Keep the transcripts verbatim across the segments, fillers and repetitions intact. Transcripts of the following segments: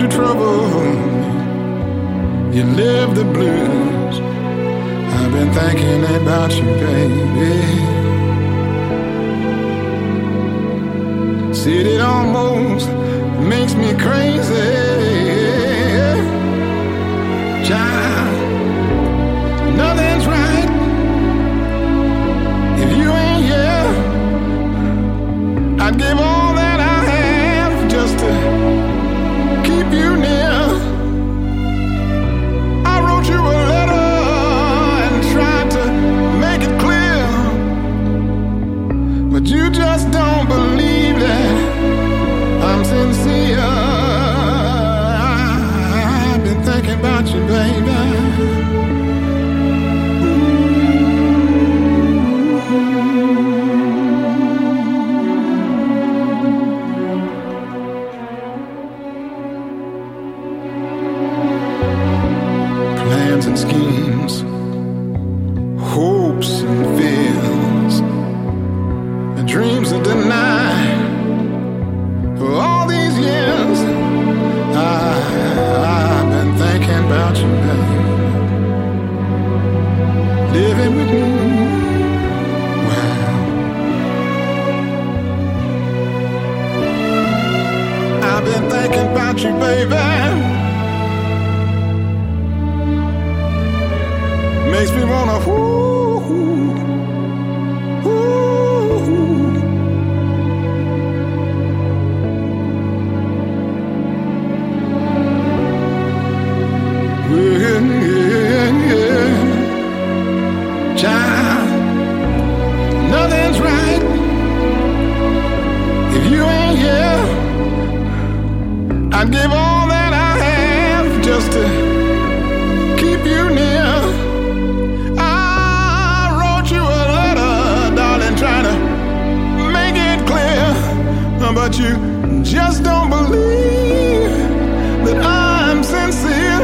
you trouble, you live the blues. I've been thinking about you, baby. Said it almost makes me crazy. Child, nothing's right if you ain't here. I'd give all that I have just to keep you near. I wrote you a letter and tried to make it clear, but you just don't believe that I'm sincere. I've been thinking about you, baby. Plans and schemes, hopes and fears, and dreams are denied. For all these years, I, I've been thinking about you, baby. Living with me, wow. I've been thinking about you, baby. Makes me wanna whoo, whoo. Yeah, yeah, yeah. Child, nothing's right if you ain't here. I'd give all that I have just to keep you near. Trying to make it clear, but you just don't believe that I'm sincere.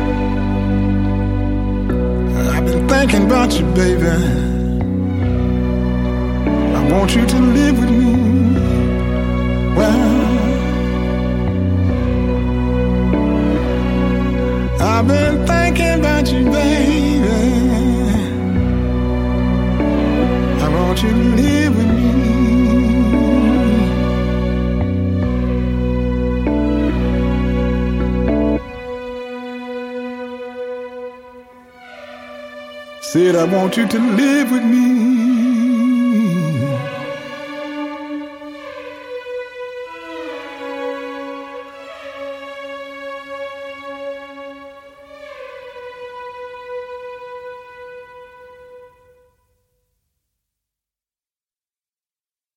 I've been thinking about you, baby. I want you to live with me. Well, I've been thinking about you, baby. I want you to live with me. Said I want you to live with me.